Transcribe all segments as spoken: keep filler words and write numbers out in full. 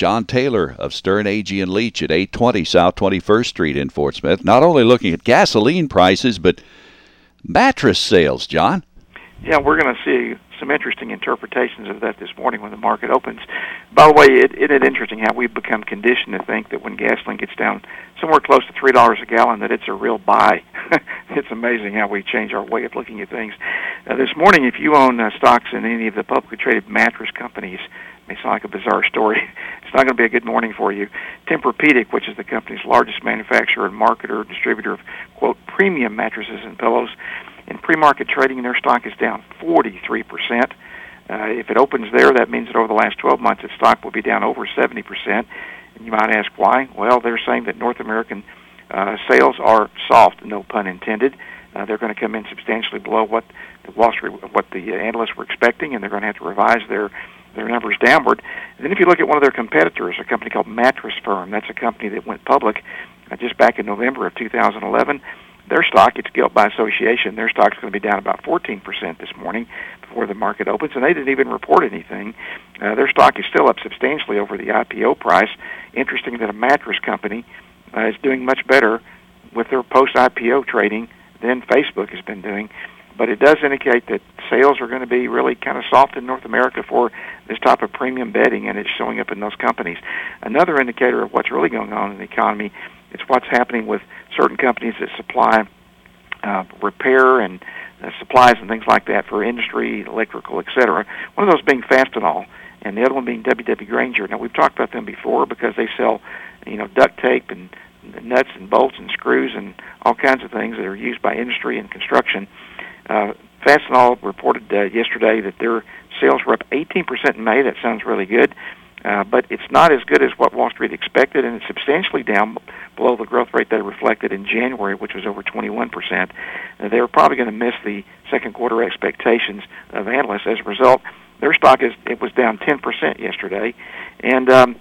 John Taylor of Stern, Agee and Leach at eight twenty South twenty-first Street in Fort Smith. Not only looking at gasoline prices, but mattress sales, John. Yeah, we're going to see some interesting interpretations of that this morning when the market opens. By the way, it, it is interesting how we've become conditioned to think that when gasoline gets down somewhere close to three dollars a gallon, that it's a real buy. It's amazing how we change our way of looking at things. Uh, this morning, if you own uh, stocks in any of the publicly traded mattress companies, it may sound like a bizarre story. It's not going to be a good morning for you. Tempur-Pedic, which is the company's largest manufacturer and marketer, distributor of, quote, premium mattresses and pillows, in pre-market trading, their stock is down forty-three percent. Uh, if it opens there, that means that over the last twelve months, its stock will be down over seventy percent. And you might ask why? Well, they're saying that North American uh, sales are soft, no pun intended. Uh, they're going to come in substantially below what the Wall Street, what the analysts were expecting, and they're going to have to revise their their numbers downward. And then if you look at one of their competitors, a company called Mattress Firm, that's a company that went public uh, just back in November of two thousand eleven. Their stock, it's guilt by association, their stock's going to be down about fourteen percent this morning before the market opens, and they didn't even report anything. Uh, their stock is still up substantially over the I P O price. Interesting that a mattress company uh, is doing much better with their post-I P O trading than Facebook has been doing, but it does indicate that sales are going to be really kind of soft in North America for this type of premium bedding, and it's showing up in those companies. Another indicator of what's really going on in the economy is what's happening with certain companies that supply uh, repair and uh, supplies and things like that for industry, electrical, et cetera. One of those being Fastenal, and the other one being W W. Grainger. Now, we've talked about them before because they sell, you know, duct tape and nuts and bolts and screws and all kinds of things that are used by industry and construction. Uh, Fastenal reported uh, yesterday that their sales were up eighteen percent in May. That sounds really good. Uh, but it's not as good as what Wall Street expected, and it's substantially down below the growth rate they reflected in January, which was over twenty-one percent. Uh, they were probably going to miss the second quarter expectations of analysts. As a result, their stock is it was down ten percent yesterday. And um,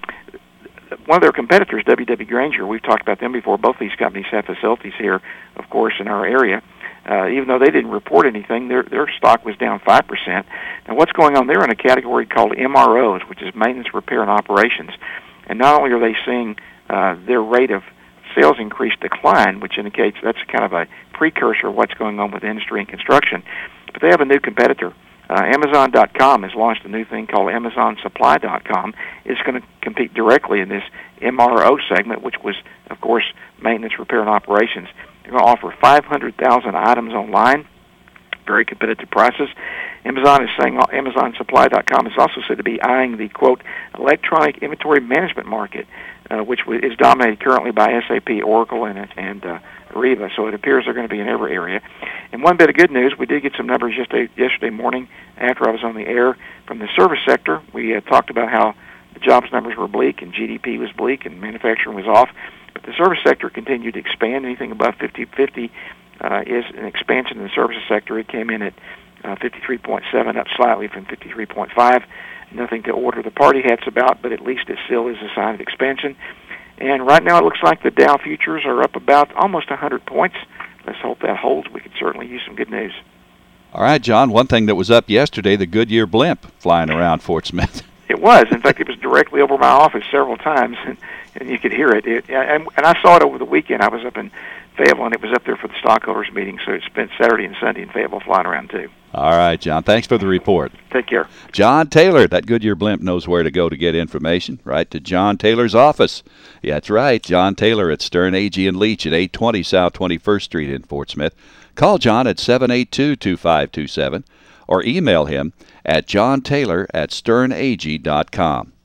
one of their competitors, W W. Grainger, we've talked about them before. Both these companies have facilities here, of course, in our area. Uh, even though they didn't report anything, their their stock was down five percent. Now, what's going on there in a category called M R Os, which is maintenance, repair, and operations. And not only are they seeing uh, their rate of sales increase decline, which indicates that's kind of a precursor of what's going on with industry and construction, but they have a new competitor. Uh, Amazon dot com has launched a new thing called Amazon Supply dot com. It's going to compete directly in this M R O segment, which was, of course, maintenance, repair, and operations. They're going to offer five hundred thousand items online, very competitive prices. Amazon is saying Amazon Supply dot com is also said to be eyeing the, quote, electronic inventory management market, uh, which is dominated currently by S A P, Oracle, and, and uh, Ariba. So it appears they're going to be in every area. And one bit of good news, we did get some numbers yesterday, yesterday morning after I was on the air from the service sector. We uh, talked about how the jobs numbers were bleak and G D P was bleak and manufacturing was off. But the service sector continued to expand. Anything above fifty fifty uh, is an expansion in the services sector. It came in at uh, fifty-three point seven, up slightly from fifty-three point five. Nothing to order the party hats about, but at least it still is a sign of expansion. And right now it looks like the Dow futures are up about almost one hundred points. Let's hope that holds. We could certainly use some good news. All right, John, one thing that was up yesterday, the Goodyear blimp flying around Fort Smith. It was. In fact, it was directly over my office several times, and, and you could hear it. it and, and I saw it over the weekend. I was up in Fayetteville, and it was up there for the stockholders meeting, so it spent Saturday and Sunday in Fayetteville flying around, too. All right, John. Thanks for the report. Take care. John Taylor, that Goodyear blimp knows where to go to get information. Right to John Taylor's office. Yeah, that's right. John Taylor at Stern, Agee and Leach at eight twenty South twenty-first Street in Fort Smith. Call John at seven eight two, two five two seven or email him at johntaylor at stern agee dot com.